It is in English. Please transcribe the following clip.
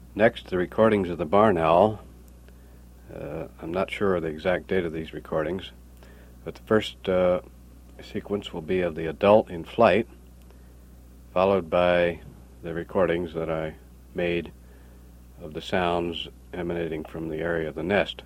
Next, the recordings of the barn owl. I'm not sure of the exact date of these recordings, but the first sequence will be of the adult in flight, followed by the recordings that I made of the sounds emanating from the area of the nest.